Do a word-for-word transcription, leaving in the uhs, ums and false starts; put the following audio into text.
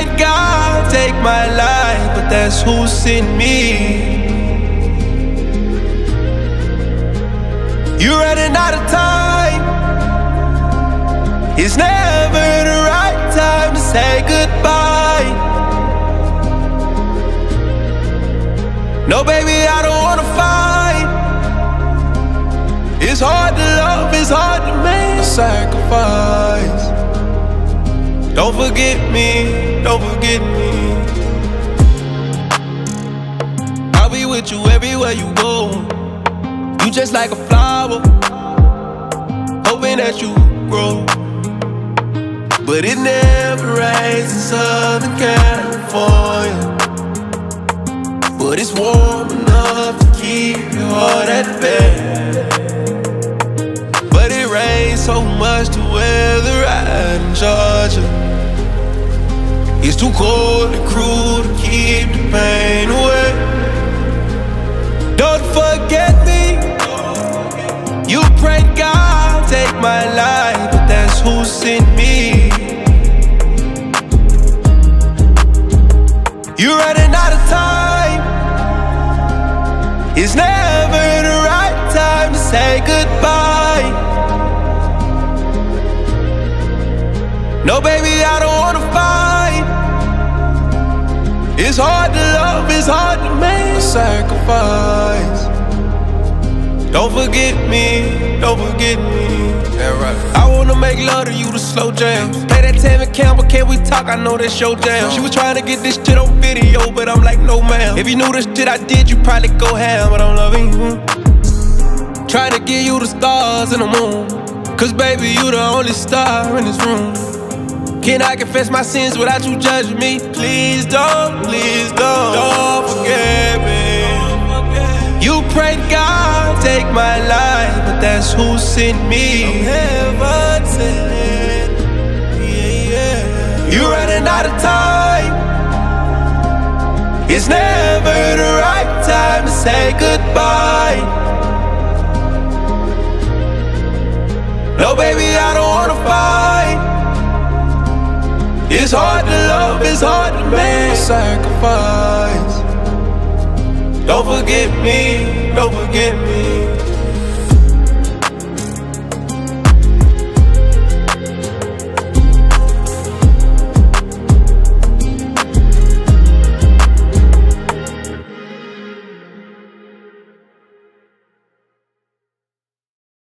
prayed God take my life, but that's who sent me. You're running out of time. It's never the right time to say goodbye. No, baby, I don't wanna fight. It's hard to love, it's hard to make a sacrifice. Don't forget me, don't forget me. I'll be with you everywhere you go. You just like a flower, hoping that you grow. But it never rains in Southern California. But it's warm enough to keep your heart at bay. But it rains so much to weather out in Georgia. It's too cold and cruel to keep the pain away. Don't forget me. You prayed God take my life, but that's who sent me. You're running out of time. It's never the right time to say goodbye. No, baby, I don't wanna fight. It's hard to love, it's hard to make a sacrifice. Don't forget me, don't forget me. Yeah, right. I wanna make love to you to slow jams. Play that Tammy Campbell, can we talk? I know that's your jam. She was trying to get this shit on video, but I'm like, no ma'am. If you knew the shit I did, you probably go ham, but I'm loving you. Trying to give you the stars and the moon, cause baby, you the only star in this room. Can I confess my sins without you judging me? Please don't, please don't, don't forget me. You prayed God take my life, but that's who sent me. Heaven sent. Yeah, yeah. You're running out of time. It's never the right time to say goodbye. No, baby, I don't wanna fight. It's hard to love, it's hard to make a sacrifice. Don't forget me, don't forget me.